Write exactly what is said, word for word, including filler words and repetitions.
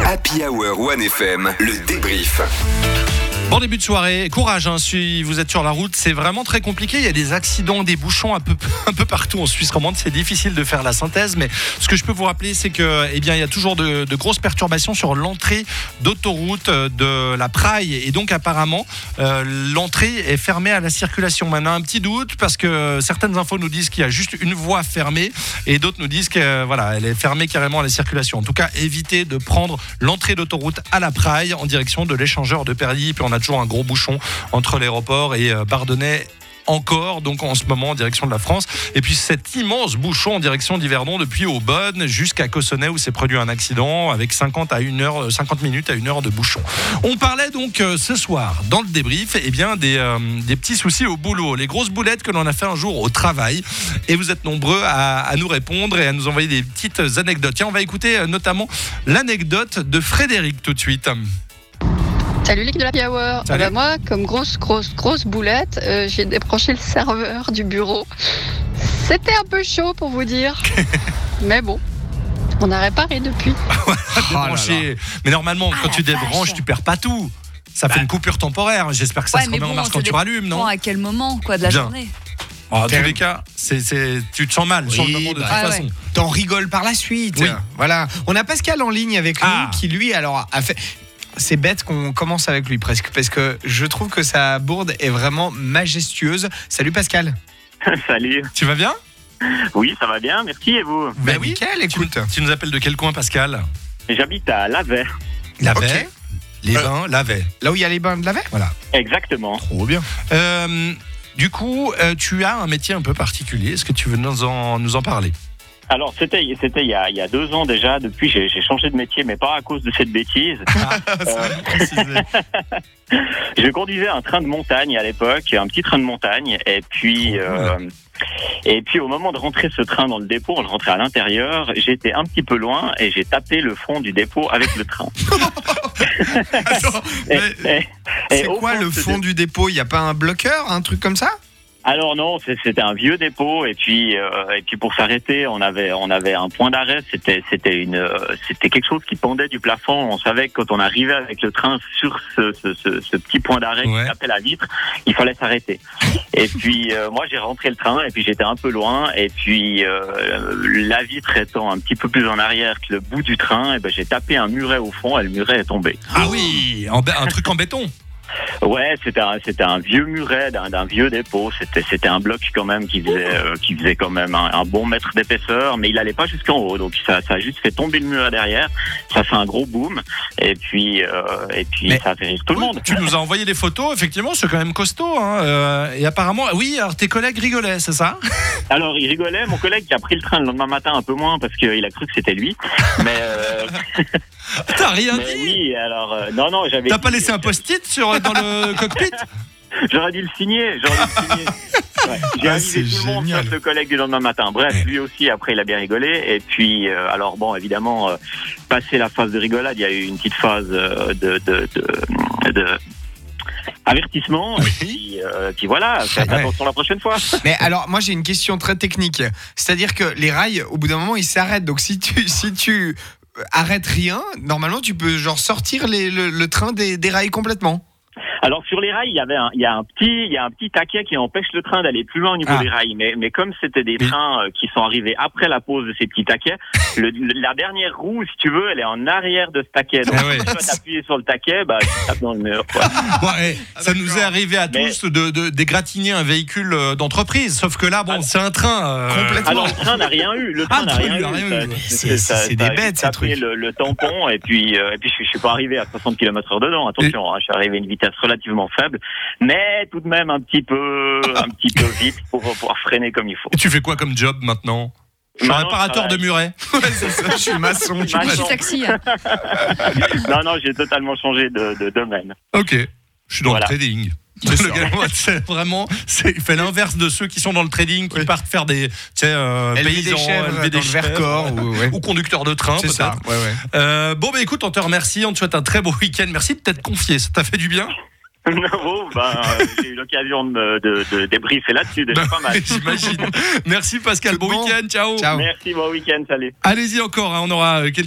Happy Hour One F M, le débrief. Bon début de soirée, courage hein, si vous êtes sur la route, c'est vraiment très compliqué, il y a des accidents, des bouchons un peu, un peu partout en Suisse romande, c'est difficile de faire la synthèse, mais ce que je peux vous rappeler c'est que, eh bien, il y a toujours de, de grosses perturbations sur l'entrée d'autoroute de la Praille, et donc apparemment euh, l'entrée est fermée à la circulation. Maintenant un petit doute parce que certaines infos nous disent qu'il y a juste une voie fermée et d'autres nous disent que voilà, elle est fermée carrément à la circulation. En tout cas, évitez de prendre l'entrée d'autoroute à la Praille en direction de l'échangeur de Perly, puis on a toujours un gros bouchon entre l'aéroport et Bardonnay encore, donc en ce moment en direction de la France, et puis cet immense bouchon en direction d'Yverdon depuis Aubonne jusqu'à Cossonay où s'est produit un accident avec cinquante à une heure, cinquante minutes à une heure de bouchon. On parlait donc euh, ce soir dans le débrief eh bien, des, euh, des petits soucis au boulot, les grosses boulettes que l'on a fait un jour au travail, et vous êtes nombreux à, à nous répondre et à nous envoyer des petites anecdotes. Tiens, on va écouter euh, notamment l'anecdote de Frédéric tout de suite. Salut l'équipe de la Happy Hour. Ah bah moi, comme grosse, grosse, grosse boulette, euh, j'ai débranché le serveur du bureau. C'était un peu chaud pour vous dire. Mais bon, on a réparé depuis. Oh débrancher. Mais normalement, ah, quand tu débranches, vache. tu perds pas tout. Ça bah. fait une coupure temporaire. J'espère que ça ouais, se remet bon, en marche quand tu rallumes, non ? À quel moment quoi, de la Bien. journée ? En tous les cas, c'est, c'est, tu te sens mal oui, sur le moment de bah, toute ah façon. Ouais. T'en rigoles par la suite. Oui. Voilà. On a Pascal en ligne avec nous ah. qui lui alors a fait. C'est bête qu'on commence avec lui presque, parce que je trouve que sa bourde est vraiment majestueuse. Salut Pascal. Salut. Tu vas bien ? Oui, ça va bien, merci, et vous ? Ben oui, nickel, écoute. Tu, tu nous appelles de quel coin, Pascal ? J'habite à Lavey. Lavey okay. Les euh, bains, Lavey. Là où il y a les bains de Lavey ? Voilà. Exactement. Trop bien. Euh, du coup, euh, tu as un métier un peu particulier. Est-ce que tu veux nous en, nous en parler ? Alors c'était c'était il y a il y a deux ans déjà. Depuis j'ai j'ai changé de métier, mais pas à cause de cette bêtise. Ah, euh, je conduisais un train de montagne à l'époque, un petit train de montagne, et puis euh, et puis au moment de rentrer ce train dans le dépôt, je rentrais à l'intérieur, j'étais un petit peu loin et j'ai tapé le fond du dépôt avec le train. Attends, et, et, et, c'est quoi le fond dé... du dépôt ? Il y a pas un bloqueur, un truc comme ça ? Alors non, c'était un vieux dépôt et puis euh, et puis pour s'arrêter, on avait on avait un point d'arrêt. C'était c'était une euh, c'était quelque chose qui pendait du plafond. On savait que quand on arrivait avec le train sur ce ce ce, ce petit point d'arrêt ouais. qui tapait la vitre, il fallait s'arrêter. Et puis euh, moi j'ai rentré le train et puis j'étais un peu loin et puis euh, la vitre étant un petit peu plus en arrière que le bout du train, et ben j'ai tapé un muret au fond et le muret est tombé. Ah oui, en un truc en béton. Ouais, c'était un, c'était un vieux muret d'un, d'un vieux dépôt. C'était, c'était un bloc quand même qui faisait, euh, qui faisait quand même un, un bon mètre d'épaisseur, mais il allait pas jusqu'en haut. Donc ça, ça a juste fait tomber le muret derrière. Ça fait un gros boom. Et puis, euh, et puis mais ça a fait rire tout le monde. Tu nous as envoyé des photos. Effectivement, c'est quand même costaud. Hein. Euh, et apparemment, oui. Alors tes collègues rigolaient, c'est ça ? Alors ils rigolaient. Mon collègue qui a pris le train le lendemain matin un peu moins parce qu'il a cru que c'était lui. Mais euh... t'as rien mais dit ? Oui. Alors euh, non, non, j'avais. T'as pas laissé un post-it sur dans le cockpit ? J'aurais dû le signer, j'aurais dû le signer. Ouais. J'ai ah, invité tout le monde sauf le collègue du lendemain matin. Bref, ouais. lui aussi, après, il a bien rigolé. Et puis, euh, alors bon, évidemment, euh, passé la phase de rigolade, il y a eu une petite phase euh, de, de, de, de avertissement. Oui. Et puis, euh, puis voilà, faites ouais. attention la prochaine fois. Mais alors, moi, j'ai une question très technique. C'est-à-dire que les rails, au bout d'un moment, ils s'arrêtent. Donc, si tu, si tu arrêtes rien, normalement, tu peux genre sortir les, le, le train des, des rails complètement. Alors sur les rails, il y avait un, il y a un petit, il y a un petit taquet qui empêche le train d'aller plus loin au niveau ah. des rails. Mais, mais comme c'était des trains euh, qui sont arrivés après la pause de ces petits taquets, le, le, la dernière roue, si tu veux, elle est en arrière de ce taquet. Donc ah ouais. si tu vas t'appuyer sur le taquet, bah tu tapes dans le mur. Quoi. Bon, hey, ça nous est arrivé à mais... tous de, de d'égratigner un véhicule d'entreprise. Sauf que là, bon, alors, c'est un train euh... complètement. Alors le train n'a rien eu. Le train ah, n'a rien, rien eu. eu. Ça, c'est, ça, c'est ça, des bêtes, ces trucs. Le, le tampon et puis euh, et puis je, je suis pas arrivé à soixante kilomètres heure dedans. Attention, et... hein, je suis arrivé à une vitesse relativement faible, mais tout de même un petit peu, un petit peu vite pour pouvoir freiner comme il faut. Et tu fais quoi comme job maintenant ? Je suis maintenant, réparateur de murets. Ouais, c'est ça, je suis maçon. Je suis taxi. Hein. non, non, j'ai totalement changé de, de domaine. Ok, je suis dans voilà. le trading. Le gars, c'est vraiment, c'est, il fait l'inverse de ceux qui sont dans le trading, qui oui. partent faire des, tu sais, euh, paysans, des chèvres, élever des chèvres, ou, ouais. ou conducteurs de train, c'est peut-être. Ça. Ouais, ouais. Euh, bon, bah écoute, on te remercie, on te souhaite un très beau week-end. Merci de t'être confié, ça t'a fait du bien. Non, ben, euh, j'ai eu l'occasion de, de, de débriefer là-dessus, déjà pas mal. J'imagine. Merci Pascal, bon, bon week-end, ciao. ciao. Merci, bon week-end, salut. Allez-y encore, hein, on aura quelques